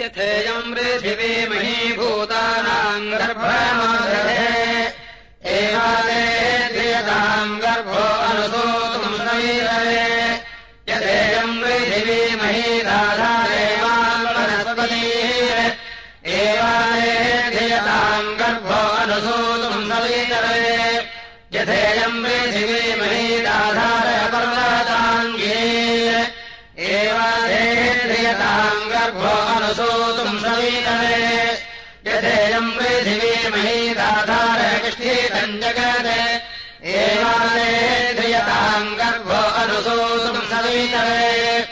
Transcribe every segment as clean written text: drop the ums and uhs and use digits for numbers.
यथेयम् पृथिवी महीभूतानाम् गर्भमादधे एवादे धियताम् गर्भो अनुसूतुम् समीरवे यथेयम् पृथिवी महीदाधारेवाम् वनस्पतिः एवादे धियताम् गर्भो अनुसूतुम् समीरवे यथेयम् पृथिवी महीदाधारपर्वताङ्गी एवादे धियताम् गर्भो अनुसूतुम् समीरवे यथेयम् पृथिवी महीदाधारकृष्टीतम् जगत् एवादे धियताम् गर्भो अनुसूतुम् समीरवे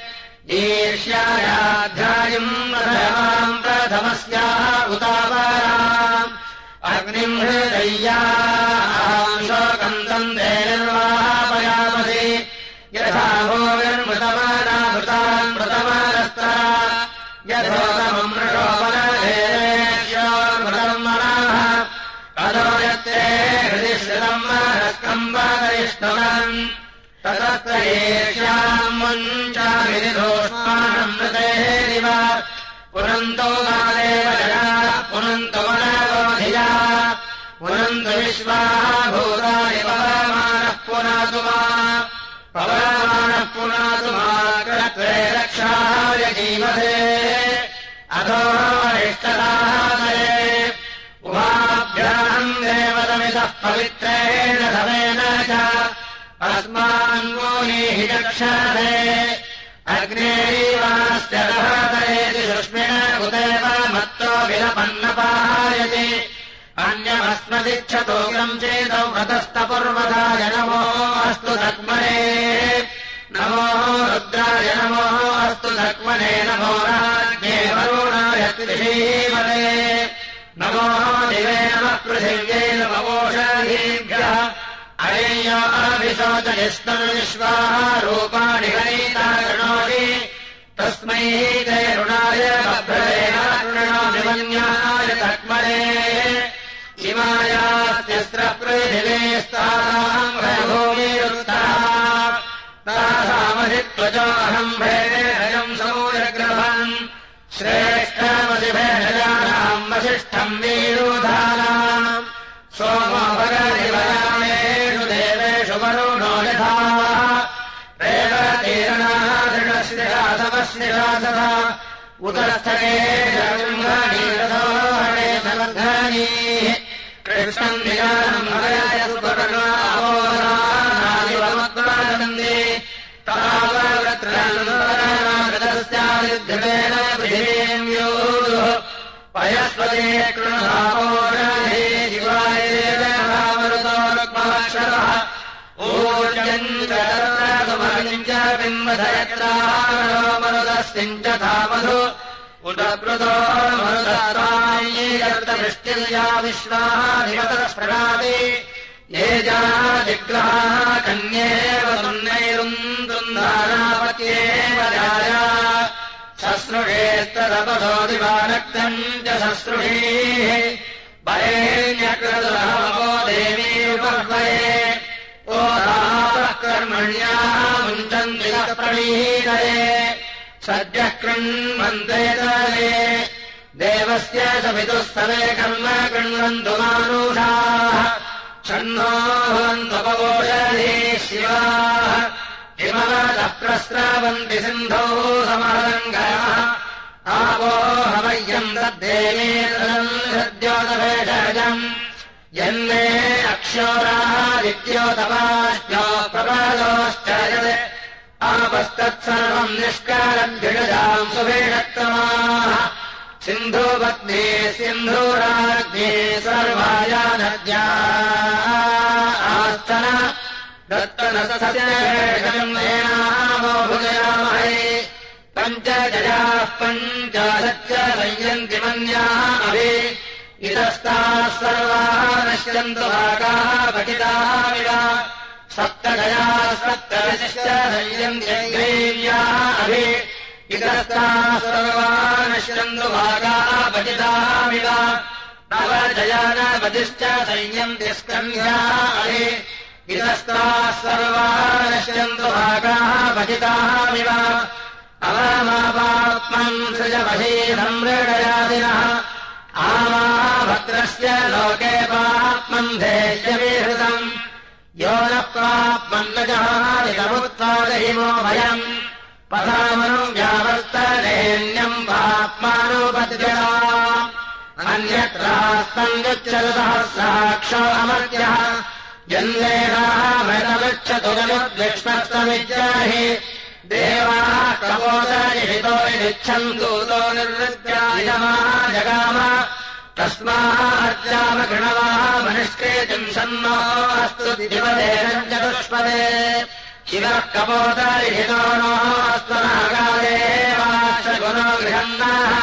ईर्ष्यायाध्यायम् प्रथमाम् प्रथमस्याः उतापराम् अग्निम् हृदय्याम् शोकम् तन्दे निर्वापयामसि यथा भोगन्मृतमानामृतान् मृतमानस्ता यथोतमम् मृषोपनधेरेष्योर्मृतम् मनाः अदो यत्ते हृदि श्रितम् मानस्कम् वादयिष्णुवन् ततत्र येष्याम् मुञ्चाभिनिधोष्मानम् मृतेरिव पुनन्तो मादेव जना पुनन्तो मनोधिया पुनन्तु विश्वाः भूतानि पवमानः पुनातु मा पवमानः पुनातु मा कृत्वे रक्षाय जीवसे अधो वरिष्ठतामये उभाभ्याम् देवतमितः पवित्रेण धमेन च अस्मान्मूनीः चक्षते अग्नेरीवास्य दहतयेति सुष्मिण उदेव मत्तो विलपन्नपायति अन्यमस्मदिच्छतोऽग्रम् चेदौ व्रतस्तपूर्वदाय नमो अस्तु धक्मने नमो रुद्राय नमो अस्तु धक्मने नमो राज्ञे वरुणाय त्रिधीमते नमो दिवे नमः पृथिव्यै नमोषधीभ्यः अय्य अभिशोचयस्तनुविश्वाः रूपाणि गणिता गृणोति तस्मै ते ऋणाय बभ्रदेनाय तक्मने इमायास्तिस्रः पृथिवीस्तासाम् भूमिरुत्तराः तासामधित्वजोऽहम् भेदम् सौरग्रहम् श्रेष्ठमधिभेदजानाम् वसिष्ठम् वीरूधानाम् सोमोपगरिवयामेषु देवेषु वरुणो यथा रेवतीर्णाः दृढश्रिरासवश्रिरासः उदस्थगे जगृङ्गाणीरथोहणे समर्धानीः कृष्णम् निजानम् भगयासुपर्णावोरानादिवमग्रानन्दे तावत्रस्यादिध्यमेन पृथिवीम् योः पयस्वते कृणधापोषधे शिवाय देवमरुतो रुक्मवक्षरः ऊर्जम् च तत्रसुमनिम् च बिम्बधयत्राणो मरुतस्मिन् च धामधु उदप्लुतो मरुतस्वायीर्तवृष्टिर्या विश्वाधिपतस्प्रणाति ये जाजिग्रहाः कन्येव तुन्नैरुन्दृन्दानापत्येव जाया शस्रुषेत्तदपसो दिवानक्तम् च शस्रुषीः वरेण्यकृतुरहमो देवी उपह्वये ओ तापः कर्मण्याः मुञ्चन्ति प्रणीतये सद्यः कृण्वन्ते तले देवस्य सवितुः सवे कर्म कृण्वन्तु मानुषाः षण्णो भवन्तुपवोषधे शिवाः हिमवतः प्रस्रावन्ति सिन्धौ समरङ्गयः आपो हवय्यम् तद्देवेतरम् हृद्योतभेषजम् यन्मे अक्षोरादित्योतपाश्चो प्रपादोश्च यत् आपस्तत्सर्वम् निष्कारभ्यजाम् सुभेषक्तमाः सिन्धुपत्नी सिन्धुराज्ञे सर्वाया नद्या आस्तन दत्तनसत्यम् नेनामो भुजयामहे पञ्चजयाः पञ्चाशच्च संयन्ति मन्याः अभि इतस्ताः सर्वाः नश्यन्तु भागाः पठिताः सप्तगयाः सप्तदशश्च संयन्त्यग्रेव्याः अभि इतस्ताः सर्वाः नश्यन्तु भागाः पठिताः नवजयानपतिश्च संयन्ति स्कन्ध्याः अभि इतस्ताः सर्वाः नश्यन्तु भागाः पठिताः अवमापात्मा आत्मन् सृजवशीदम् मृडयादिनः आमाभद्रस्य लोके पाप्मन् धेष्यविहृतम् यो न प्राप्मन्नजहादितमुत्पादहिमो भयम् पदामनुम् व्यावर्तनेन्यम् पाप्मानुपद्यता अन्यत्रास्तन्युच्चरसहस्राक्षो अमर्त्यः जन्मेनामृतमिच्छतु जनुद्विष्णस्तमिज्जाहि देवाः कपोदयितो यच्छन्तु तो निर्वृत्यायमाजगाम तस्मार्जाम गृणवाः मनिष्केतिम् सन्नो अस्तु दिवदेशम् चतुष्पदे शिवः कपोदयितो नो अस्त्वनागादेवाश्चगुणो गृहन्नाः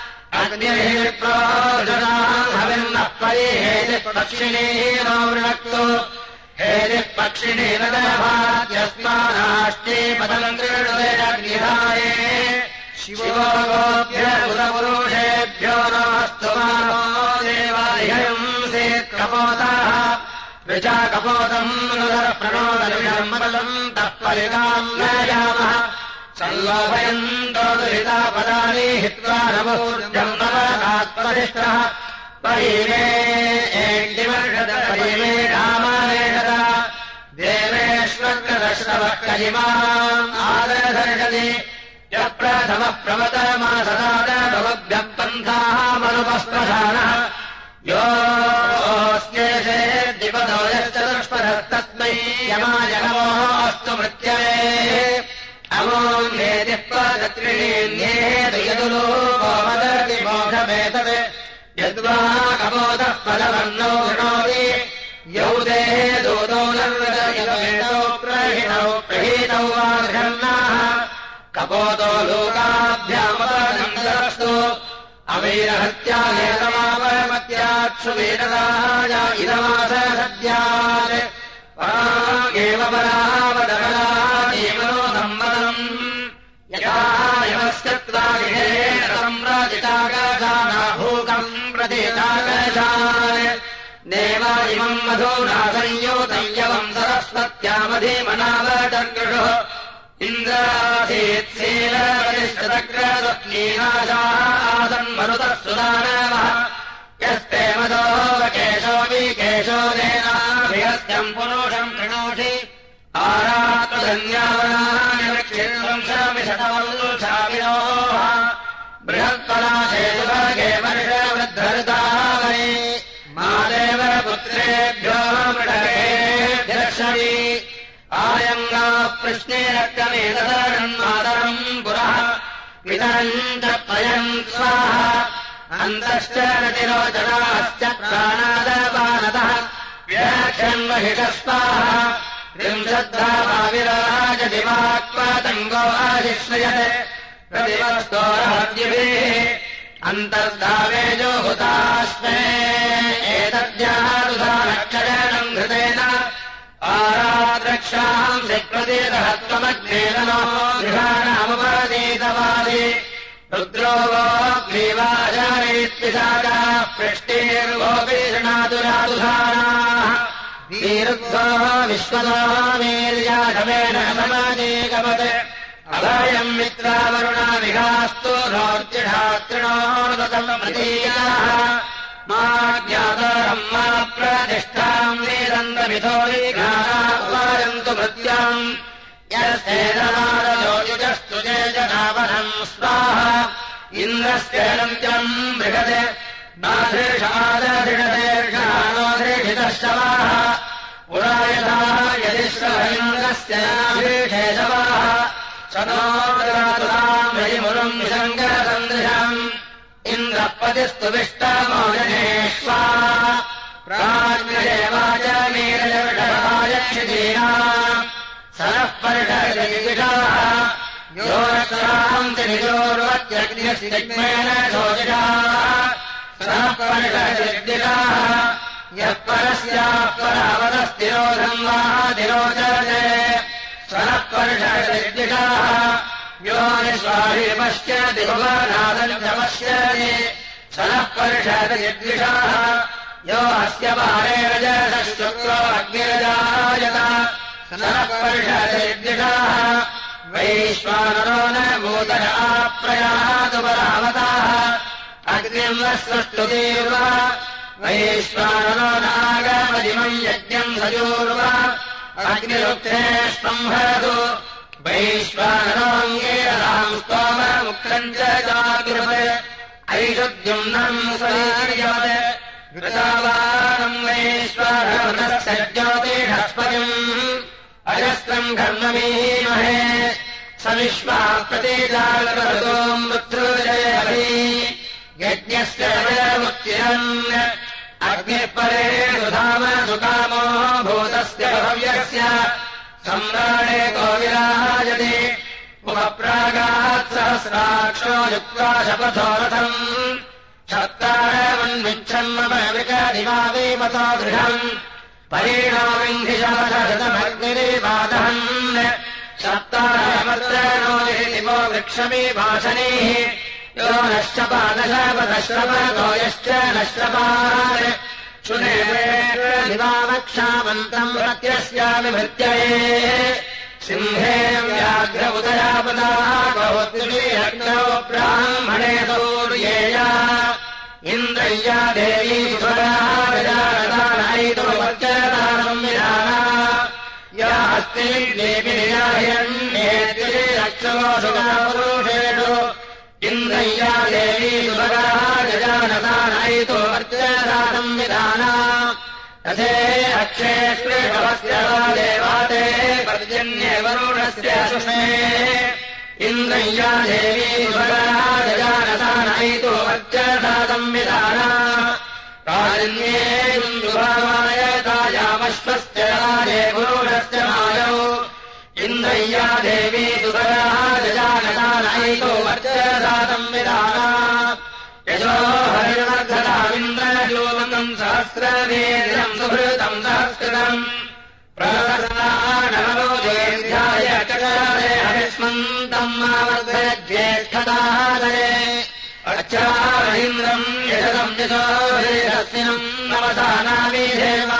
अग्निर्प्रोजनाम् हविर्नः परिहेतिः पक्षिणीनो वृणक्तु हेतिः पक्षिणीन दभात्यस्मानाष्टे पदम् कृणुवेदग्निधाये शिवो गोभ्य उदपुरुषेभ्यो नमस्तु मानो देवादिहंसेत् कपोताः ऋचा कपोतम् प्रणोदविषम् बलम् तः परिताम् नयामः सल्लोभयन्तो दुरितापदानि हित्वा नमूर्जम् नवतात्परिष्टः परिमे एण्डिवर्षद परिमे रामावेषद देवेष्वग्रदश्रवः कलिमाम् आदर्शर्षति यप्रथमः प्रमतमासदादभवभ्यः पन्थाः मनुपस्प्रधानः योऽस्येषे द्विपदो यश्चतुष्पदस्तस्मै यमायनमोऽस्तु मृत्यवे अमोऽन्येतिः पदत्रिणीन्येतु यदुलोको वदति मोक्षमेतत् यद्वा कपोतः पदवर्णो गृणोति यौ देहे दूतो नर्वदयतो प्रहीतौ वा गृहन्नाः कपोतो लोकाभ्यामपदन्तरस्तु अवीरहत्यानेतमापरमत्याक्षु वीरराज इदमास सद्यात् परागेव परावदकला देवनो सम्मतम् यथा यमस्यत्वागिहेन सम्राजितागजानाभूकम् प्रतीतागजान् देवा इमम् मधुना संयोतय्यवम् सरस्वत्यामधीमनावदर्गृषो इन्द्रासीत्सेलवरिष्ठदग्रस्वप्नीनाशाः आसन्मरुतः सुदानवः यस्ते मदो वकेशो विकेशो देनाभिहस्त्यम् पुरुषम् कृणोषि आरात्मधन्यावनानि वृक्षिर्वंशमिषतवल्षाविनोः बृहत्पलाशेतुभगे वर्षवृद्धृतावै मादेव पुत्रेभ्यो मृडकेभ्यर्षवि आयङ्गाः प्रश्नेरक्कमेतदन्मातरम् पुरः पितरम् च पयम् स्वाहा अन्तश्च रतिरोचनाश्च प्राणादपानतः व्याख्यन्वहिषस्वाहा त्रिंशद्धावाविराजदिवाक्पातङ्गो आशिश्रयत् प्रतिवस्तोरहद्युभिः अन्तर्धावेजो हुतास्मे एतद्यारुधानक्षरणम् घृतेन आराद्रक्षाम् प्रतिरहत्वमग्नेनो गृहाणामुपदीतवादि रुद्रो गोग्रीवाचारयित्पिशाचाः पृष्टिर्गोपि शृणातुरातुधानाः वीरुद्धो विश्वतो वीर्याढवेन समाजेगमत् अभयम् मित्रावरुणा विघास्तु नोर्चिढातृणोर्दतम् प्रतीयाः मा ज्ञातारम् मा प्रतिष्ठाम् वेदन्तमिथो विघानापायन्तु मृत्याम् यस्तेदनादयोजुजस्तु जेजनावनम् स्वाहा इन्द्रस्य नन्त्यम् बृहत् नाधृषादधृषदेर्षाणोधृषितः पुरायथाः यदिश्वभैन्द्रस्य नाधृषेशवाः सनोदरातुताम् हरिमुरम् विसङ्गसन्दृशम् इन्द्रपतिस्तु विष्टमोजनेष्वा प्राज्ञदेवाच मीरजर्षभायक्षितीना सरः पर्षदिविषाः यो रक्षान्ति निजोर्वत्यग्निस्तिग्मेन शोचिषाः सरः पर्षदिविषाः यः परस्याः परावतस्तिरोधम् वा तिरोचते सरः पर्षदिविषाः यो निःस्वाभिपश्यति भुवनादम् च पश्यति सरः पर्षदिविषाः यो अस्य पारे रजसः शुक्रो अग्निरजायत सरः पर्षदिविषाः वैश्वानरो न भूतर आप्रयातुपरावताः अग्निम् न सृष्टुतीर्व वैश्वानरो नागमदिमम् यज्ञम् सजूर्व अग्निरुक्ते स्पम्भरतु वैश्वानरोऽङ्गेरम् स्तोममुक्तम् च चाकृपत् ऐषुद्युम्नम् सवीर्यवत् घृतावानम् वैश्वानरस्य ज्योतिषस्पतिम् अजस्रम् घर्ममीमहे स विश्वा प्रतीजागतो मृत्युजयभि यज्ञस्य वयमुत्तिरन् अग्निः परेषु धाम सुकामो भूतस्य भव्यस्य सम्राणे को विराजते उपप्रागात् सहस्राक्षो युक्त्वा शपथो रथम् शक्तारमन्विच्छन्मविकदिवावीमतो दृढम् परिणामिङ्घिशमशतमग्निरिवादहन् शक्तारमर्दनो दिवो वृक्षमीभाषणैः यो नश्चपादशपदश्रवतो यश्च नश्चपात् शुनेवावक्षामन्तम् प्रत्यस्यामिभृत्यये सिंहे व्याघ्र उदयापदाः गोत्रिभिरग्नौ ब्राह्मणे दौर्येया इन्द्रय्या देवी सुराजदानैतुर्वच्चदानम् विधाना या अस्ति देवीर्यण्येतिरक्षवोषुपुरुषेषु इन्द्रय्या देवी सुराजदानैतुर्वच्चदानम् विधाना तथे अक्षेष्वेभवस्य देवाते पर्जन्ये वरुणस्य सुष्मे इन्द्रय्या देवी सुराजदानैतो वच्चदानम् विधाना कालिन्ये इन्दुभावायतायामश्वस्य राजे वरुणस्य मायौ इन्द्रय्या देवी सुराजदानैतो वच्चदानम् विधाना यशो हरिवर्धनामिन्द्रयोगम् सहस्रवेदिनम् सुहृतम् सहस्कृतम् प्रवर्धनानवरोधेभ्याय चकारे हरिस्मन्तम् आवर्धयज्येष्ठतादये अच्छारहीन्द्रम् यशदम् यशो हरिरस्मिनम् नवसानामीधेव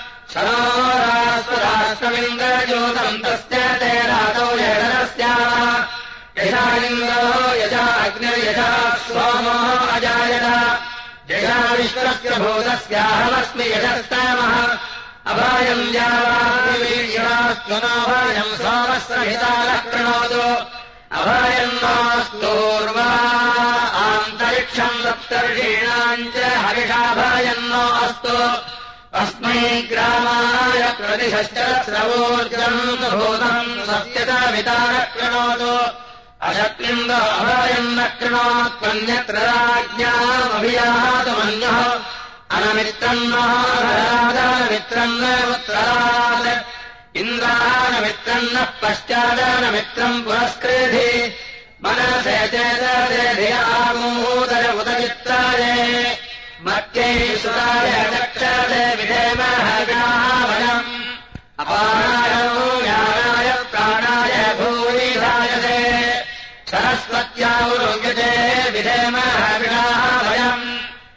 शरोरास्वराष्ट्रमिन्द्रयोगम् तस्य ते रातौ यशनस्या यशालिङ्गो यशा अग्निर्यशा सोमो अजायत यशा विश्वस्य भूतस्याहमस्मि यशस्तमः अभयम् जावास्त्वनोभयम् सोमस्रहितालः कृणोतु अभयम् नोऽस्तूर्वा आन्तरिक्षम् सप्तर्षीणाम् च हरिषाभयम् नो अस्तु अस्मै ग्रामाय प्रतिशश्चरस्रवोर्जम् भूतम् सत्यत वितारः कृणोतु अशक्लिङ्ग अभयम् न कृणोत्वन्यत्र राज्ञामभियातुमन्यः अनमित्रम् महाराजानमित्रम् न उत्तरात् इन्द्रानमित्रम् न पश्चादानमित्रम् पुरस्कृधि मनसे चेतदेधियामूदर उदचित्राये मत्यै सुराय दक्षते विधेमः विनावयम् अपानाय ज्ञानाय प्राणाय भूरिधायते सरस्वत्या उरुग्यते विधेमः विनावयम्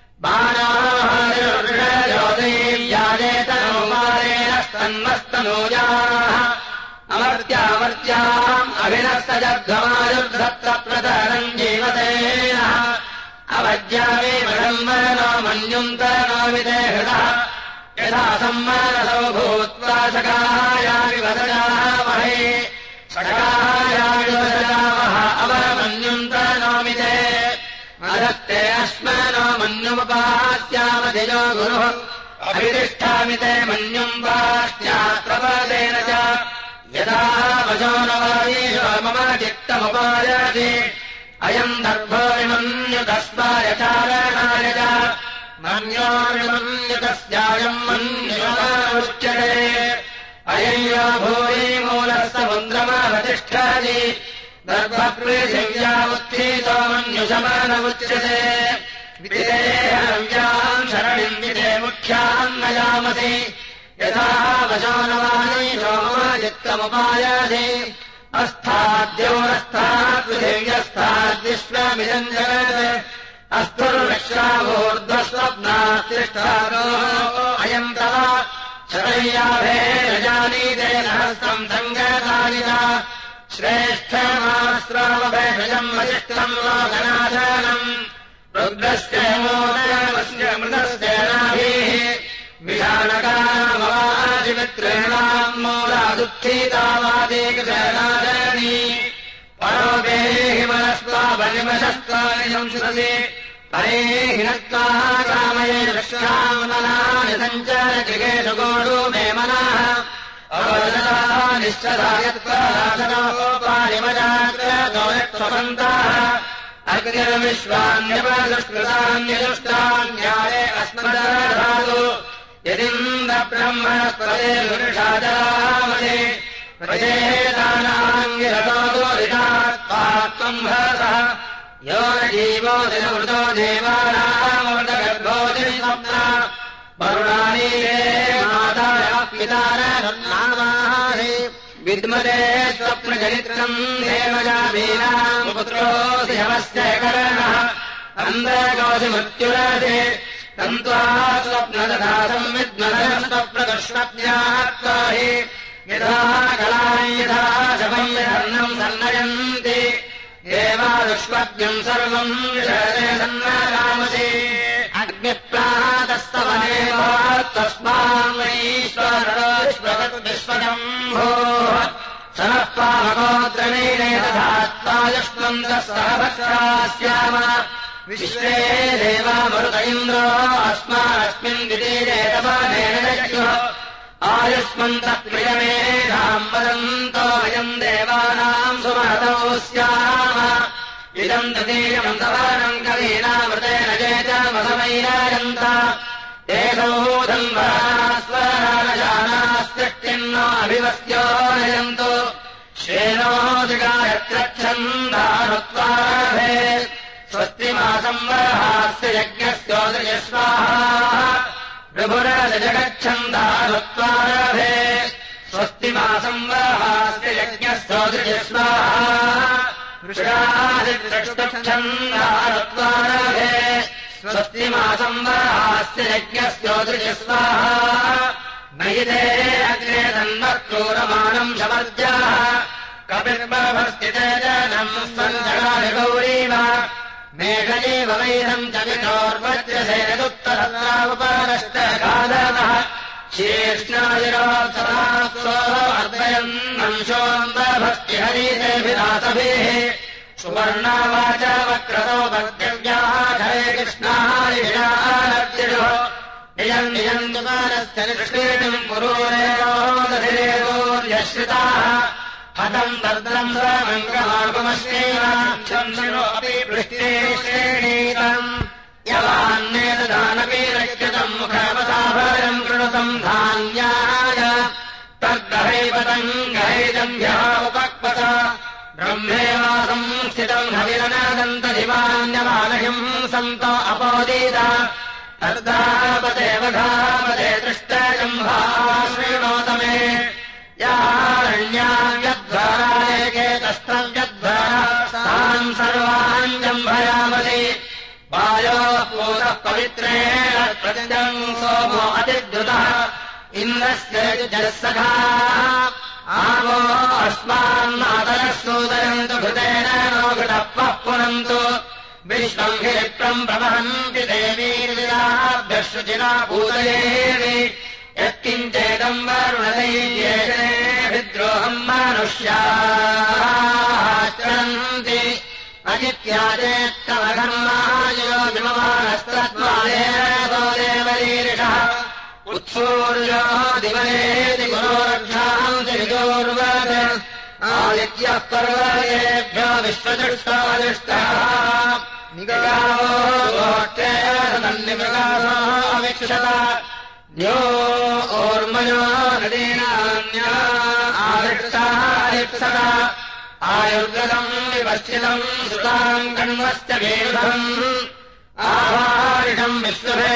बाणाहारयोदेव्याजेतनोमारेणस्तन्मस्तनूजाः अमर्त्यामर्त्याम् अभिनस्तजध्वमायुर्धत्त प्रतरम् जीवतेन अवज्यामे वदम्बनो मन्युन्तनो विदे हृदः यथा सम्मानसौ भूत्वा सकायाविवदयामहे सकायाविवदयामः अवमन्युन्तनो विदे अदत्ते अश्मनो मन्युमुपास्यामधिजो गुरुः अभितिष्ठामि ते मन्युम् पाश्चात्रपदेन च यदा वशो न वायीशो मम चित्तमुपायाति अयम् दर्भो विमन्युतस्माय चारणाय च मन्योर्विमन्युतस्यायम् मन्युमुच्यते अयम् यो भूरि मूलः समुद्रमवतिष्ठति दर्भपृथिव्या उत्थितो मन्युशमानमुच्यते विदेहव्याम् शरणिम् विदे मुख्याम् नयामसि यथा वशो न वायीशो मम चित्तमुपायाति अस्थाद्योरस्थात् पृथिव्यस्थाद्विश्वमिदम् जगत् अस्तुर्विश्वाभूर्ध्वस्वप्नातिष्ठानो अयम् तव शरय्याभे रजानीते सहस्रम् सङ्गतानि च श्रेष्ठमास्त्रावभेषजम् वसिष्ठम् लोकनाथनम् रुद्रस्य मोदस्य मृतस्य नाभिः विधानकामवादिमित्रेणाम् मूलादुत्थितावादेकशनादनी परोपेहि मनस्त्वाभनिमशस्त्वानि संसृति परे हिनत्वाः कामये दृष्टामनानि सञ्चरकृगेषु गोडो मे मनः अवदताः निश्चदायत्वासनोपानिमजाग्रतोयत्वसन्ताः अग्निर्विश्वान्यपदुष्कृतान्यदुष्टान्याये अस्मदधातु यदिन्द्रब्रह्मणस्पदे पुरुषाजरामते प्रजेतानाङ्गिरतोदितात्त्वात्त्वम् भरतः यो न जीवो दिनवृतो देवानामृतगर्भोदिस्वप्ना वरुणानि ये मातारः पितारः विद्मते स्वप्नचरित्रम् देवजामीनाम् पुत्रोऽसि हवस्य करणः अन्धकोऽसि मृत्युरसि तन्त्वा स्वप्नदधातम् विद्मतः स्वप्नदुष्वप्न्यात्वा हि यथा कलाम् यथा शवम् यथर्णम् सन्नयन्ति देवादुष्वप्न्यम् सर्वम् विषये सन्नरामसि अग्निप्रातस्तवनेव तस्मान्वैश्वरविश्वजम्भोः सनः पावकोद्रवीणे तथात्वायुष्मन्तः सह भक्षास्याम विश्वे देवामरुत इन्द्रो अस्मास्मिन् विदीरे तपनेन दक्षुः आयुष्मन्तः प्रियमेधाम् वदन्तो वयम् देवानाम् सुमहतौ स्याम इदम् तदीयम् तवानम् कवीनामृतेन चेतमसमैरायन्त एषौधम् वरास्वरानजानास्तिष्ठिन्नो अभिवस्यो नयन्तु श्रेणोदिगायत्रच्छन्दानुत्वारभे स्वस्ति मासम् वरहास्य यज्ञस्योदृजस्वाहा प्रभुरजगच्छन्दानुत्वारभे स्वस्ति मासम् वरहास्य यज्ञस्योदृजस्वाहा वृषादित्रष्टच्छन्दानुत्वारभे स्वस्ति मासम् वरहास्य यज्ञस्योदृजस्वाहा नयिते अग्ने तन्मत्क्रूरमाणम् शवर्ज्याः कपिर्बभस्तितेजनम् सञ्जगानि गौरीव मेघजीव वैरम् च विचोर्वज्रसेदुत्तरत्रावपरष्टकादनः शीर्ष्णादिरोत्सरात्सोऽर्दयन्नंशोऽम्बभस्तिहरितेभिरासभिः सुवर्णावाच वक्रतो भक्तिव्याः हरे कृष्णारिषानर्जिषो नियम् नियम् दुमानस्य निष्क्रीणम् पुरोरेणोदधिरेगोर्यश्रिताः हतम् दर्दम् स्वमङ्गमार्गमश्रीवाक्षंसिनोऽपि पृष्टे श्रेणीतम् यवान्नेतदानपि रक्षतम् मुखवसाभरम् कृणतम् धान्याय तद्गहैवतम् गहैजम्भ्यः उपक्पत ब्रह्मेवासम् स्थितम् हविरनादन्तदिवान्यमानहिम् सन्त अपोदीत अर्धापते वघापते दृष्टजम्भा शृणोत मे यारण्याव्यध्वरायकेतस्तव्यध्वरा तान् सर्वान् जम्भयामसि वायोः पूतः पवित्रेण प्रत्यम् सोमो अतिद्रुतः इन्द्रस्य जलसखा आवो अस्मान्मातरः सूदयन्तु घृतेन नो घृतः पुनन्तु विश्वम् हिरिप्रम् प्रवहन्ति देवीर्विराभ्यः शुचिना पूतयेमि यत्किञ्चेदम् वरुणदैर्येषेभिद्रोहम् मनुष्याश्चरन्ति अजित्याचेत्तमघर्मायो विममानस्तत्त्वादेवो देवरीरिषः उत्सूर्यो दिवनेति गुरोरक्षांसि विदोर्वत् आदित्यः पर्वतेभ्यो विश्वदृष्टादिष्टः निगावो गोष्ठेरसन्निमृगासो अविक्षत न्यो ओर्मयो नदीनान्या आदिष्टादिक्षत आयुर्गतम् विपश्चितम् सुताम् कण्वस्य वेदम् आवारिषम्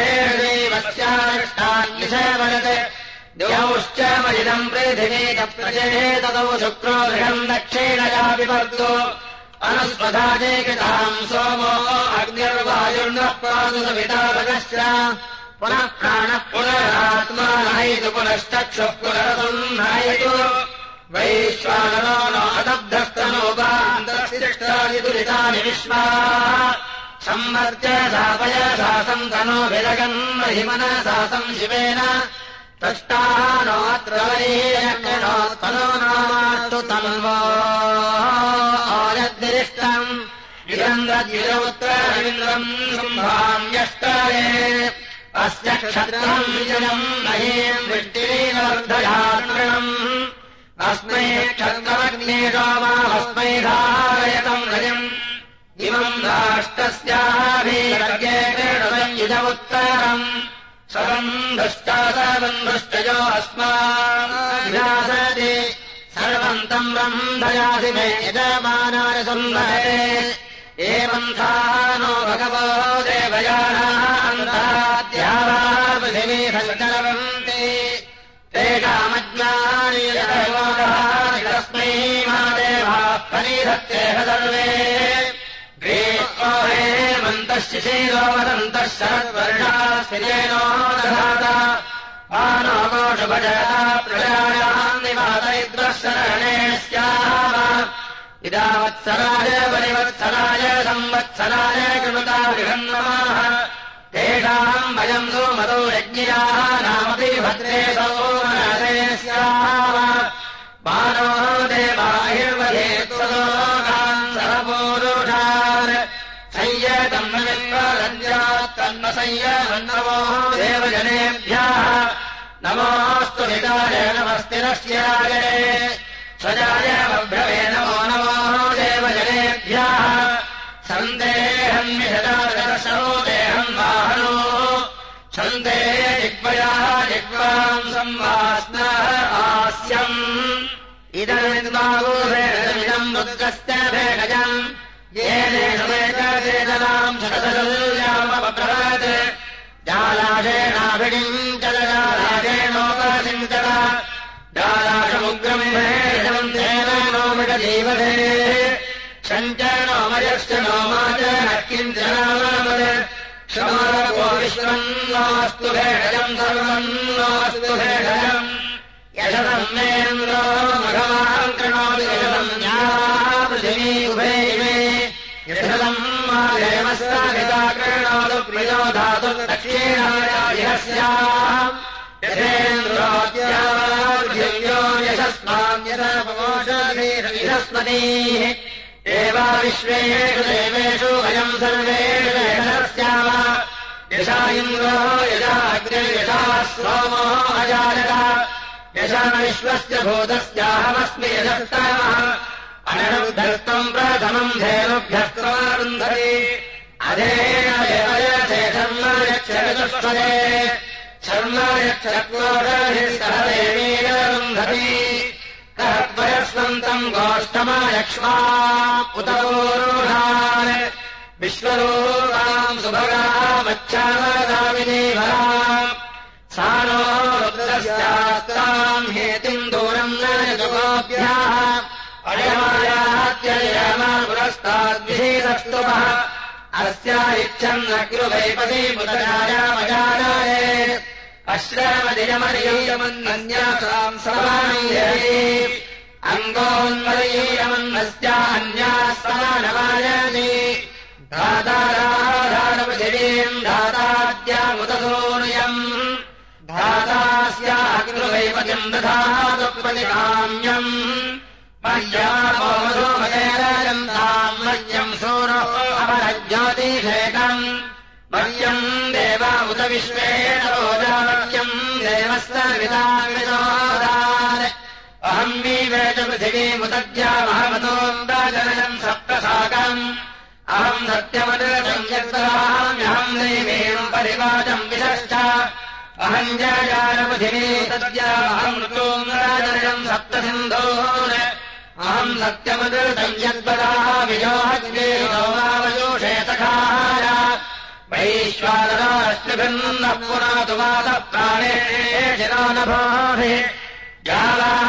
विश्वभेदेवस्याष्टान्निषेवयते द्यौश्च मजिदम् पृथिवीतप्रचेतदौ शुक्रो गृहम् दक्षिणया विपर्दो अनुस्वधाजेकृताम् सोमो अग्निर्वायुर्नः पादुसवितापकश्च पुनः प्राणः पुनरात्मा नहैतु पुनश्चक्षुः पुनरसम् नहैतु वैश्वानरो नो अदब्धस्तनोपान्तरशिष्टानि दुरितानि विश्वा संवर्त्य सापयसा सन्तनोभिरगन् महिमनसा शिवेन तष्टानोऽत्र वैरक्षणोत्तनो नामास्तु तन्वो यद्दिरिष्टम् इदन्द्रद्विरौत्ररविन्द्रम् सम्भाम्यष्टये अस्य क्षत्रम् विजयम् महीम् वृष्टिरीवर्धयात्रणम् अस्मै क्षत्रमग्नेशोमास्मै धारयतम् रजम् इमम् राष्ट्रस्याभिर्गेण युजमुत्तरम् सबन्धुश्चयो अस्माभिलासति सर्वम् तम् ब्रह्मयासि मे यजमानाय सुन्दरे एवम् नो भगवो देवयानान्ताद्यावापृथिवी सञ्चरन्ति तेषामज्ञानि तस्मै मा देवाः परीधत्तेह सर्वे हेमन्तः शिशीलो वदन्तः शरद्वर्षास्मिजेनो दधाता आनो कोषुभजता प्रजायाम् निवातयिद्वः शरणे स्याम इदावत्सराय परिवत्सराय संवत्सराय कृणुता बृहन्नमाः तेषाम् वयम् सोमतो यज्ञियाः नामपि भद्रे सोमनसे स्याम मानो देवाहिर्वधेत्सलोकान् सर्वपूरुषान् संयतम् विश्वरञ्जात्तन्न संयमन्नमो देवजनेभ्यः नमोऽस्तु हिताय नमस्तिरस्याय स्वजाय बभ्रवे नमो नमो देवजनेभ्यः सन्देहम् विशदादर्शो देहम् वाहनो छन्दे जिह्वयाः जिह्वाम् संवास्नः आस्यम् इदमिदम् दुर्गस्य भेषजम् येनेषमेकचेतनाम् शतदुर्यामपप्रवत् जालाशेनाभिडिम् जलजालाशेनोपसिञ्चत जालाशमुग्रम् भेषजम् तेन नो मृगजीवते सञ्चरणोमयश्च नोमाच किञ्चनामवत् क्षमारको विश्वम् नोऽस्तु भेषजम् सर्वम् नोऽस्तु भेषजम् यशसम्मेन्द्रो मघवान् कृणोति यशसम् पृथिवी उभे इमे यशसम् मा देवस्याभिता कृणोतु प्रियो धातु दक्षिणायास्याम् यथेन्द्रोऽद्यापृथिव्यो यशस्मान् यशस्मतीः एवा विश्वेषु देवेषु वयम् सर्वेषु देशस्याम यशा इन्द्रो यजा अग्निर्यशा सोमो अजायत यशा विश्वस्य भूतस्याहमस्मि यशस्तमः अननुद्धस्तम् प्रथमम् धेनुभ्यस्त्वारुन्धति अधेन देवयसे शर्म यक्षचतुष्पदे शर्म यक्षक्रोषभिः सह देवीरुन्धति कहद्वयस्वन्तम् गोष्ठमायक्ष्मा उत पूरुषान् विश्वरूपाम् सुभगामच्छामदामिनीवराम् सा नो रुद्रस्यास्ताम् हेतिम् दूरम् न यजुगोभ्यः अयमायात्ययमा पुरस्ताद्विषीदस्तुभः अस्या इच्छम् न कृवैपदी मुदजायामजानाय अश्रमदियमर्यमन्नन्यासाम् समानयति अङ्गोन्मरीयमन्नस्या अन्याः समानमायति धाताराधारपृथिवीम् धाताद्यामुदसूर्यम् धातास्याग्निवैपतिम् दधातुपतिकाम्यम् मह्यामोमधूमदेरजन्ताम् मह्यम् सूरो अपरज्योतिषेकम् मह्यम् देवा उत विश्वेन रोजामह्यम् देवस्सर्विदान् अहम् वीवेच पृथिवीमुदद्यामहमतोऽम्बजनयम् सप्तशाकम् अहम् सत्यमदम् यत्तराम्यहम् दैवीम् परिवाचम् विशश्च अहम् जयानपृथिवी तद्यामहम् ऋतूम्बजनयम् सप्तसिन्धून् अहम् सत्यमदम् यद्वदाविजोहज्ञेयोमावयोषे सखाय वैश्वानराश्रिभिन्नः पुनातु मातः प्राणे शिरो नभोभिः जालाः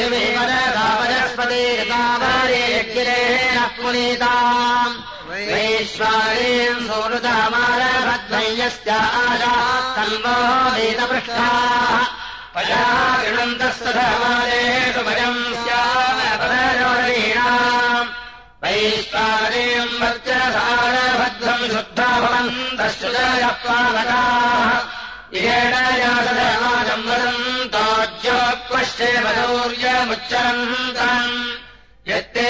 पृथिवीवनदावनस्पतिर्तावरेऽग्निरेण पुनीताम् वैश्वानीम् सूरुतामारभद्वय्यस्य आशाः तन्वो वीतपृष्ठाः पया गृणन्तस्य धर्मादेषु भयम् स्यामपदयोरीणाम् वैश्वानरेयम् वर्चसारभद्रम् शुद्धा भवन्तः श्रुतयः पावकाः इहेण यासधर्माजम् वदन्तोज्योक्वश्चेवदौर्यमुच्चरन्तम् यत्ते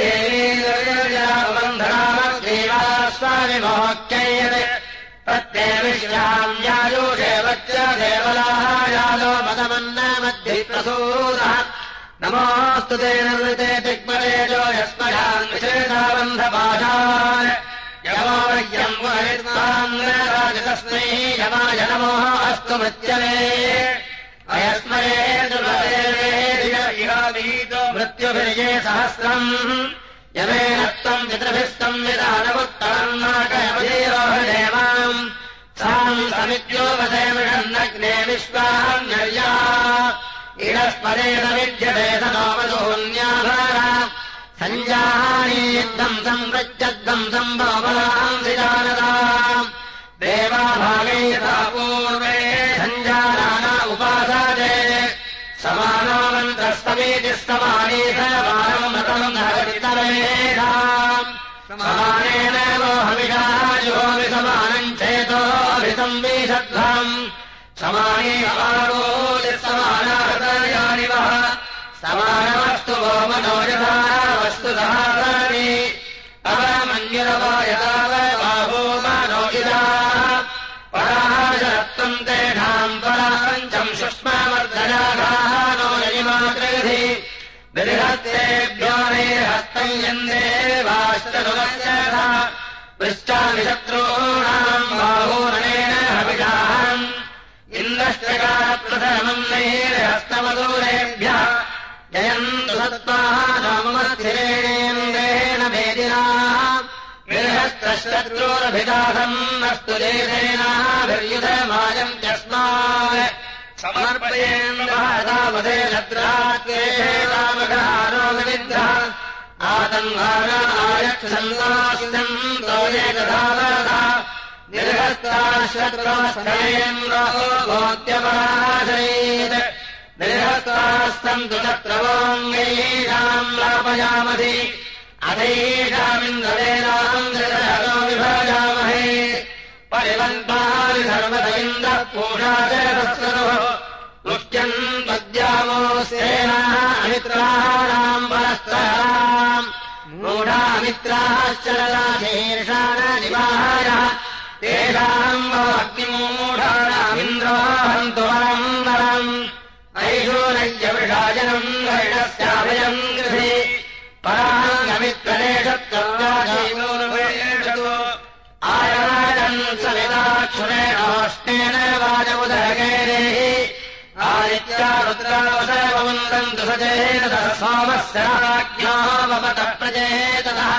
देवीन्द्रबन्धनामग्रीवास्वामिमोक्यैर् तत्ते विश्राम् यायुषे वच्च देवलाः यालो मदमन्नमद्धिप्रसूरः नमोऽस्तु ते नृते दिग्मरेजो यस्मयान् विशेषाबन्धपाशान् यमोर्यम् पुनरित्वाङ्गराजतस्मै यमाय नमोः अस्तु मृत्यवे अयस्मरेतुमदेवेदितो मृत्युभिर्ये सहस्रम् यमेनत्तम् पितृभिस्तम् विदानमुत्तरम् नाकयमदेवाम् साम् समित्योपसेमिषन्नग्ने विश्वान्यर्या इडस्मरेण विद्यते सनोमदोन्याभार सञ्जानीद्धम् संवृत्यद्धम् सम्भवनाम् विजानताम् देवाभागे यथा पूर्वे सञ्जानाना उपासादे समानो मन्त्रस्तमेति समाने समानमृतम् नगरितरेषाम् समानेन मोहमिषायोऽभिसमानम् चेतोऽभिसंविशद्ध्वम् समाने अवारोलिसमानाहृदयानि वः समानमस्तु वो मनो यथा वस्तुतः सनि अवमन्युरवो यथा बाहो मनो इदा पराशरत्वम् तेषाम् पराञ्चम् शुष्मवर्धनाघाः नो यजिमाकृधि बृहत्तेभ्यो नैर्हस्तम् यन्देवाश्चतुरस्य पृष्ठामि शत्रूणाम् बाहूरणेन हविषाहम् इन्द्रश्चकारप्रथमम् नैर्हस्तमदूरेभ्यः जयन्तु सत्त्वाः नामस्थिरेणेन्द्रेण भेदिना बृहस्त्रशत्रूरभिदासम् अस्तु देशेनाभिर्युधमायम् यस्मात् समर्पयेन्द्रभातावधे शद्रात्वेषामघारोगनिद्रः आतङ्गानायक्षसन्नासिदम् तोयेकधावरः निर्हस्ताशत्रुवस्थलेन्द्रो भोत्यपराशयेत् निर्हस्तास्तन्तु शत्रवोऽङ्गैषाम् लापयामधि अधैषामिन्द्रवेनाम् दृढो विभाजामहे परिवन्तानि सर्वत इन्द्रः पूषा च तत्सरुः मुख्यम् त्वद्यामोऽस्तेनाः अमित्राणाम् परस्पराम् मूढामित्राश्च ददाशेर्षाण निवाहारः तेषाम् वो अग्निमूढाणामिन्द्रो हन्तु वरम् वरम् ऐषूरय्यवृषाजनम् वर्णस्याभयम् गृहे पराङ्गमित्वरेषत्वराजीवोर्वेषतो आयाजन् सविताक्षुरेणोष्णेन वाजमुदरगैरेः आदित्या रुद्रावसरवन्दन्तु सचेततः सोमस्य राज्ञो वपतः प्रचेततः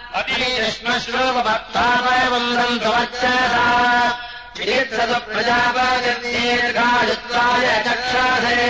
अग्निविष्णुश्लोपभक्तापयवन्दन्तु वर्चसा चिकित्सतु प्रजापतिर्दीर्घायुत्वाय चक्षासे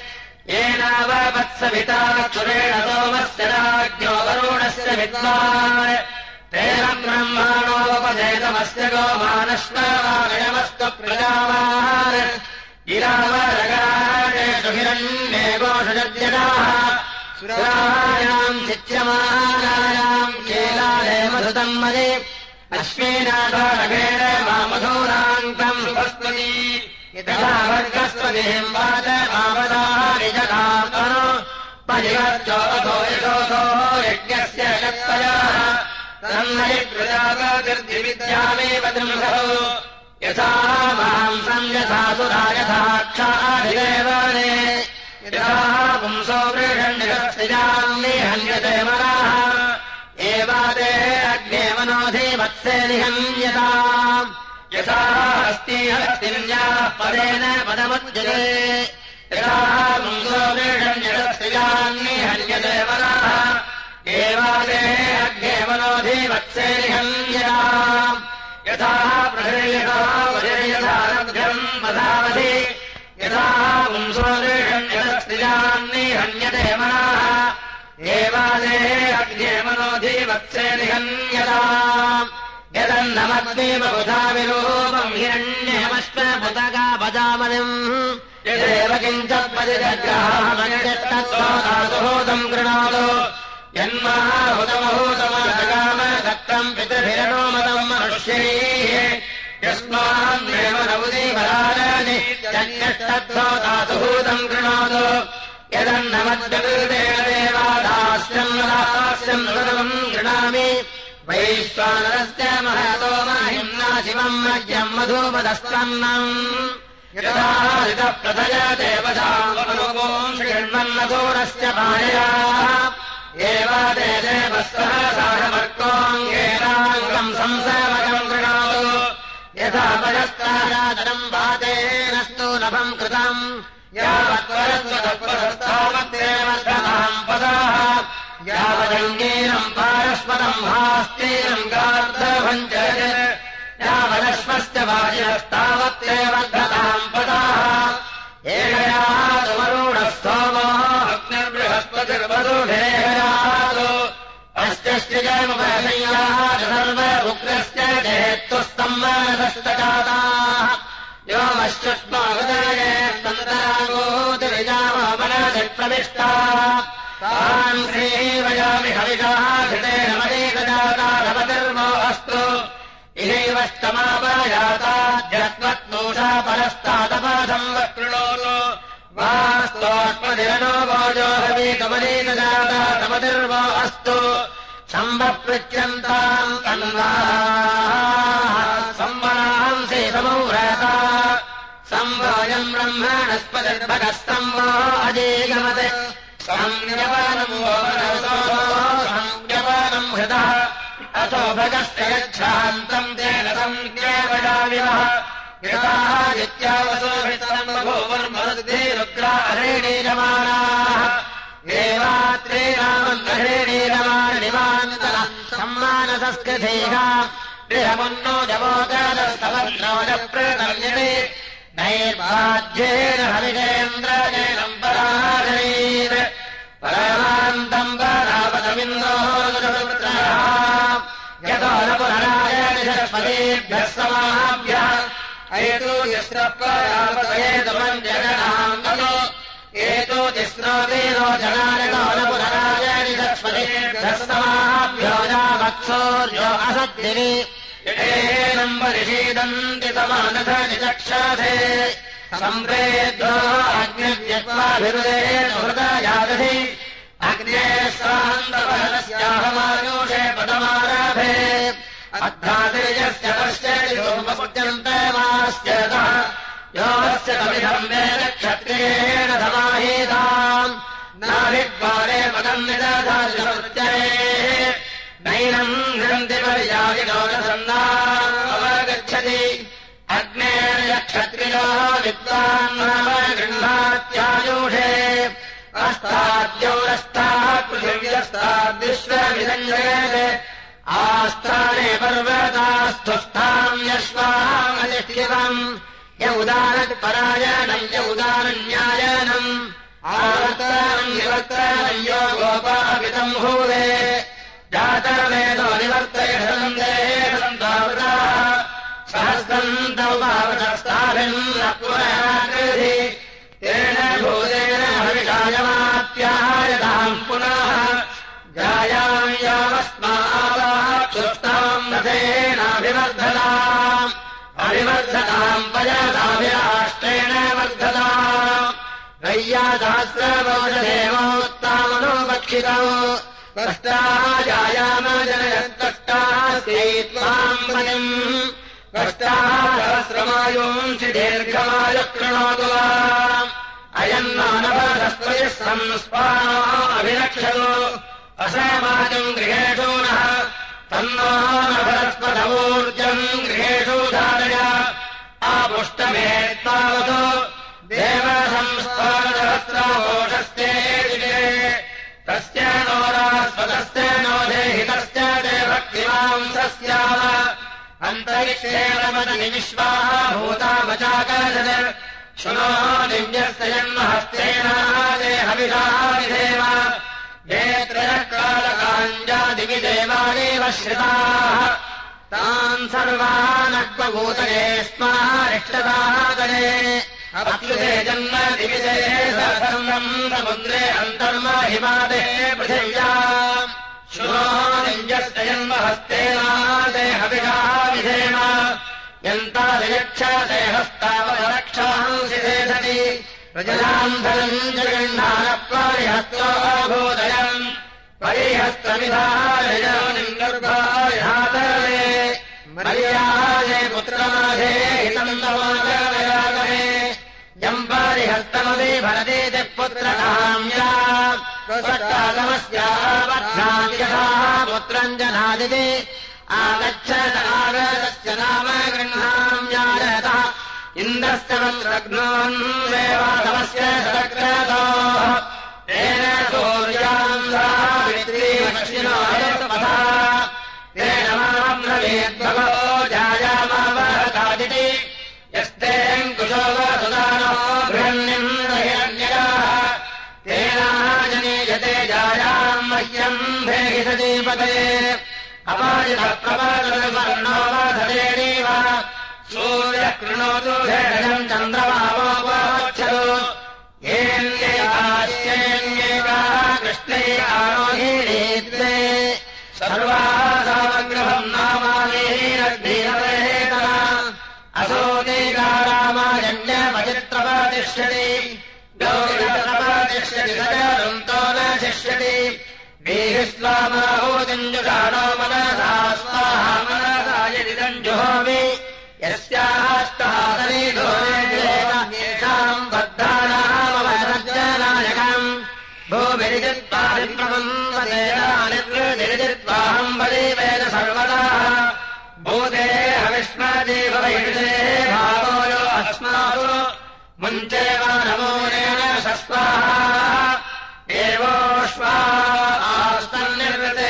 येनावत्सविताक्षुरेण सोमस्य राज्ञो वरुणस्य विद्वान् तेन ब्रह्माणोपदेतमस्य गोमानश्ववागणमस्तु प्रजावान् गिरावरगाणेषु हिरण्ये गोषजर्जनाः सुरायाम् चिच्यमानायाम् केलाले मधुतम् मदे अश्वेनाथारगेण मामधूरान्तम् सुभस्पति यथा वर्गस्पतिम् वाच मामदानि जगात्मनो परिवर्चोऽथो यशोऽथो यज्ञस्य शक्तयः तन्मयि प्रजापतिर्दिविद्यामेव दृढो यथा मांसम् यथा सुरा यथाक्षाधिदेवने यथा पुंसो वृषण्यस्त्रिजाम् निहन्यते मनाः एवाते अग्ने मनोधि वत्से निहन्यताम् यथा हस्ति हस्तिन्याः पदेन पदमुच्यते यथा पुंसो वृषण्यस्त्रिजाम् निहन्यते मनाः एवाते अग्ने मनोधि वत्से निहन्यताम् यथा प्रहृयथावधेयथारभ्यम् पदावधि यथा पुंसोरेषण्यस्त्रिजाम् निहन्यते मनाः एवादे अग्ने मनोधि वत्से निहन्यताम् यदन्न यदन्नमग्निमबुधा विरूपम् हिरण्यमश्वपुतगापजामनिम् यदेव किञ्चत्पदिजग्रामनिष्टत्वदासुहूतम् गृणादो यन्माहुतमहूतमजगाम दत्तम् पितृभिरणोमतम् मनुष्यैः यस्मान्नेव नवुदीवराजनि यन्निष्टत्वदासुहूतम् गृणादो यदन्नमद्देवादास्यम् गृणामि वैश्वानरस्य महतो महिम्ना शिवम् मह्यम् मधुमदस्तन्नम् यदा प्रथय देवताम् श्रीर्मन्नधूरस्य पायया एवादे देवस्तः साहमर्कोऽङ्गेनाङ्गम् संसेवकम् गृणातु यथा पयस्तारादनम् वातेनस्तु नभम् कृतम् यावत्परस्वतत्परस्तावत्तेवम् पदाः यावदङ्गीरम् पारस्पदम् हास्तीरम् गार्धभम् च यावदश्वस्य वाजिनस्तावत्तेवम् पदाः एकयादुमरूढः सोमो अग्निर्बृहस्पतिर्वधुभेयादो अश्चश्चिजमुपशय्यात् सर्वरुग्रस्य जेहेत्तुस्तम्मानदश्च जाताः योमश्चुष्माहृदये सन्तरागोतिविजाममनसिप्रविष्टाः तान् श्रीवयामि हविषाः घृतेन मदीकजातारवतिर्वो अस्तु इहैवष्टमापयाता जगत्वत्नूषा परस्तादपाधम् वक्तृणोलो वास्तोष्मदिरणो भोजो हवीकमलीकजाता तमतिर्वो अस्तु सम्वपृच्छन्ताम् तन्वाः संवरांसि समौरता संवायम् ब्रह्मणस्पतिर्भगस्तम् वो अजेगमते संज्ञपानम् संज्ञपानम् हृदः अथो भगस्य यच्छान्तम् तेन संज्ञावयाविवः यताः नित्यावसोभितम् बभूवन्मरुग्राहृणीयमानाः देवात्रे रामन्नहृणीयमाननिवान्तः सम्मानसंस्कृतेः गृहमुन्नो जवोकादस्तवन्नोजप्रतर्यते नैर्बाध्येन हविषेन्द्रजेनम् पराहरीत् परमान्तम् परापदमिन्दोः यतो न पुनरायनिषत्पदेभ्यः समाभ्यः एतो तिस्रपरापदयेतमम् जगनाङ्गतो एतो तिस्रोतेनो जनानको न पुनरायनिषत्पदेभ्यः समाभ्यो यावत्सौर्यो असद्दिनि एनम् परिषीदन्ति समानथ निचक्षसे सम्प्रेद्धो अग्निव्यक्त्वाभिरुदेन हृदयादधि अग्ने स्वान्तपरस्याहमायुषे पदमाराभे अद्धातेजस्य पश्यति सोमपुत्यन्तमास्यतः योऽस्य कविधम् वेद क्षत्रियेण समाहीताम् नाभिद्वारे पदम् निदधातिसृत्यये नैनम् घृन्ति पर्यायिनो न सन्नामवगच्छति अग्नेन यक्षत्रियो विद्वान् नाम गृह्णात्यायुषे अस्ताद्योरस्ताः पृथिव्यस्ताद्विश्वविदञ्जयते आस्थाने पर्वतास्थुष्ठाम् यश्वामधिष्ठितम् य उदानत्परायणम् य उदानन्यायनम् आवर्तनम् निवर्तनम् यो गोपापितम् भूवे जातर्वेदो निवर्तयशम् देहेशन्तावृताः सहस्रन्तौपावशस्ताभिम् न पुनराकृधि तेन भूतेन हविषायमाप्यायताम् पुनः जायाम् यावस्मावाक्षुष्टाम् रथेनाभिवर्धताम् अभिवर्धताम् पयताभिराष्ट्रेण वर्धताम् रय्यासहस्रवोषदेवोत्तामनोपक्षितौ कष्टाः जायाम जनयत्कष्टाः स्यैत्वाम् पयम् कष्टाः सहस्रमायोंसि दीर्घमायुः कृणोतु वा अयम् नानभस्पतिः संस्पानो अभिरक्षतो असमाजम् गृहेषु नः तन्नो नभरस्पदवूर्जम् गृहेषु धारय आपुष्टमेत्तावतो देवसंस्पादहस्रावोषस्ते तस्य नोरास्पदस्य नो देहितस्य देवक्तिमांसस्याव अन्तरिक्षेण मदनि विश्वाः भूतामचाकर्षत् शृणो दिव्यस्य जन्महस्तेनादे हविषाविधेव ये त्रयः कालकाञ्जादिवि देवादेव श्रिताः तान् सर्वानक्वभूतये स्मारिष्टदादये अप्युते जन्म दिविजये सधर्मम् समुद्रे अन्तर्महिमादे पृथिव्या शुभोनिञ्जस्य जन्महस्तेनादे हविषा विधेम यन्तादयक्षते हस्तावरक्षांसि देधति प्रजलान्धरम् जगन्नानप्रारिहस्तोऽभूदयम् परिहस्तविधायनिम् गर्भायातरे मर्याये पुत्रमाधे हितम् नवागमयागमे यम् पारिहस्तमपि भरतीति पुत्रकाम्या स्वसत्तागमस्यावध्नाद्यथा पुत्रम् जनादिति आगच्छत आगतस्य नाम गृह्णाम्यायतः इन्द्रस्य वक्रग्नोन्वेवाधवस्य सदग्रतोः तेन सूर्यान्धावित्रीमक्षिणोपथा तेन माम्नवेद्भवो जायामावहतादिति यस्तेऽङ्कुशो वसुदानो बृहन्निन्द्रहिरण्यकाः तेनाजनीयते जायाम् मह्यम् भेहिषदीपते अपायितः प्रवर्णो वधतेरीव सूर्यः कृणोतु भेषजम् चन्द्रमावोपक्षतु येन्येकाश्येन्येकाः कृष्णैकारोहीणीत्वे सर्वाः सामग्रहम् नामानीरग्निरवेतन असोदीकारामाजन्यपचित्रपतिष्यति गौरिणप्रपतिष्यति सचरुन्तो न शिष्यति ीहिस्वामाहूतिञ्जुषाणो मनसा स्वाहा मनसा यदिदम् जुहोमि यस्याष्टादनीषाम् बद्धानामवसज्जनायकम् भूमिरिजित्वाहम् बलिवेद सर्वदा भूते हविष्मदेवैषे भावो यो अस्मासु मुञ्चेव नमोनेन शस्वाहा एवोष्वा आस्तन्निर्वृते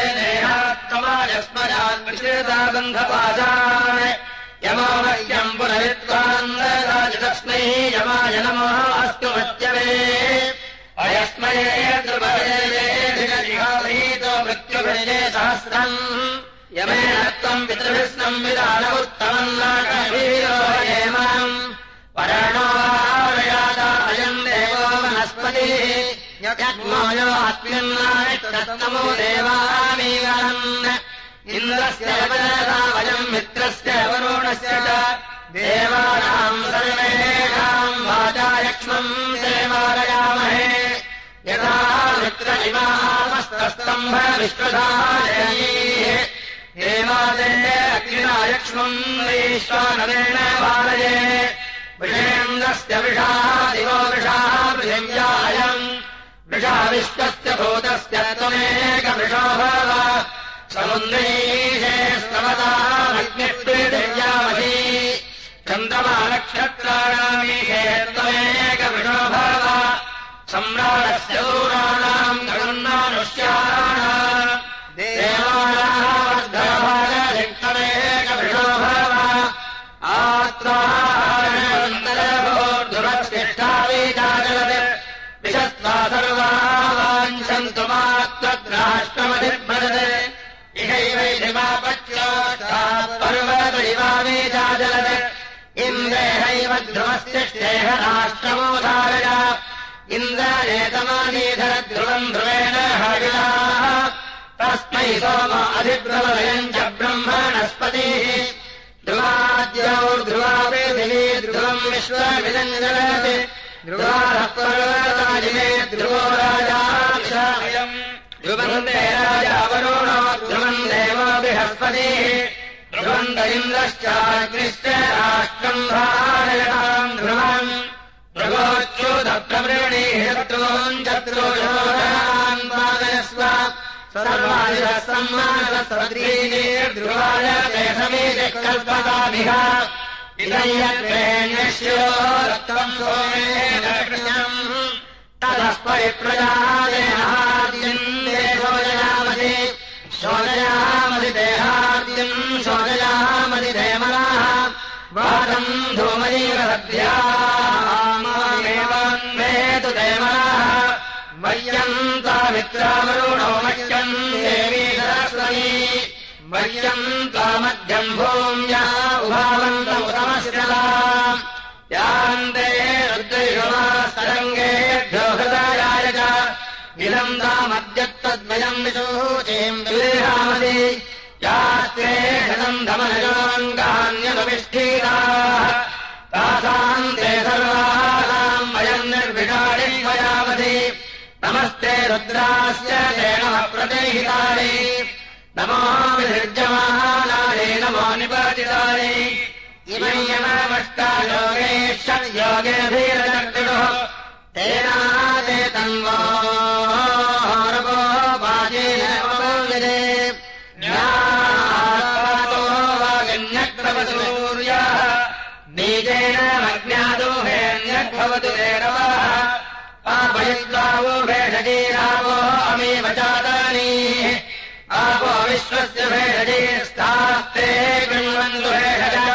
नेहात्तमायस्मजान्विषेदागन्धपाशान् यमो मह्यम् पुनरित्वान्ददाजितस्मै यमाय नमो अस्तु मत्यवे अयस्मये त्रिपदेवेधिगजिहाभीतो मृत्युभिजे सहस्रम् यमेन त्वम् पितृभिः संविधानमुत्तमम् नाकवीरो हेमम् वरणो वारयाता अयम् देवो वनस्पतिः यज्ञोयो अस्मिन्नायत्तमो देवामीगणन् इन्द्रस्य वदनता वयम् मित्रस्य वरुणस्य च देवानाम् सर्वेषाम् वाचा यक्ष्मम् देवारयामहे यथा मित्र इमामस्तस्तम्भ विश्वधारयीः हेमादे अग्निना यक्ष्मम् वैश्वानरेण वारये विषेन्द्रस्य विषाः दिवो विषाः पृथिव्यायम् वृषा विश्वस्य भूतस्य त्वमेकवृषो भव समुद्रीशे स्तवतामग्निर्पृथिव्यामही चन्द्रमानक्षत्राणामीशे त्वमेकवृषो भव सम्राटस्य दूराणाम् गगन्नानुष्याणाम् देवानामर्धभागधिक्तमेकवृषो भव आत्मान्तरभोर्धुरश्रेष्ठावीजागलत् विशत्वा सर्वा वाञ्छन्तु मात्वद्राष्ट्रमधिर्भजते इहैवैधिमापच्योत्तात्पर्वतैवावीजाजलत् इन्द्रेहैव ध्रुवस्तिष्ठेह राष्ट्रमोधारय इन्द्रनेतमानीधरध्रुवम् ध्रुवेण हविलाः तस्मै सोम अधिब्रवयम् च ब्रह्मणस्पतिः ध्रुवाद्यौर्ध्रुवा पृथिवी ध्रुवम् विश्वमिदञ्जलत् ध्रुवारः पर्वताजिमे ध्रुवो राजाक्षायम् ध्रुवम् ते राजा वरुणो ध्रुवम् देवो बृहस्पतिः ध्रुवम् द इन्द्रश्चाग्निश्च राष्ट्रम् धारयताम् ध्रुवम् ध्रुवोच्युतप्रवृणीः शत्रून् शत्रुयोधान् पादयस्व सर्वायुधसम्मानसत्रीर्ध्रुवाय ते समीते कल्पतामिह इदयत्रेण्यस्यो रक्तम् सोमेन कृष्णम् ततः परिप्रजादेहाद्यम् शोजयामति शोजयामति देहाद्यम् शोजयामति देमलाः वादम् धूमजीवसद्भ्यामेवान्वेतु देमलाः मह्यम् तामित्रावरुणो मह्यम् देवी सरस्वती मह्यम् त्वामध्यम् भूम्या उभावन्तमुतमश्रला यान्ते रुद्रयुवास्तरङ्गेभ्यो हृदयाय च इदम् तामद्यत्तद्वयम् विशूचीम् विलेहामसि यास्ते घनम् धमनयोऽङ्गान्यनुविष्ठीताः तासाम् ते सर्वासाम् वयम् निर्विकारिवयावधि नमस्ते रुद्रास्य तेन प्रतिहितानि नमो विसृज्यमानानि नमो निपातितानि इमयमष्टायोगे षड्योगेभिरचक्षुः तेनाते तन्वो रवो वाजेन उपविदे ज्ञातो वागन्यक्रमसूर्यः बीजेन मज्ञादोहेऽन्यद्भवतु रेणवः आपयित्वावो भेषजीरावो अमीव चादानी आपो विश्वस्य भेषजीस्तास्ते गृण्वन्तु भेषजा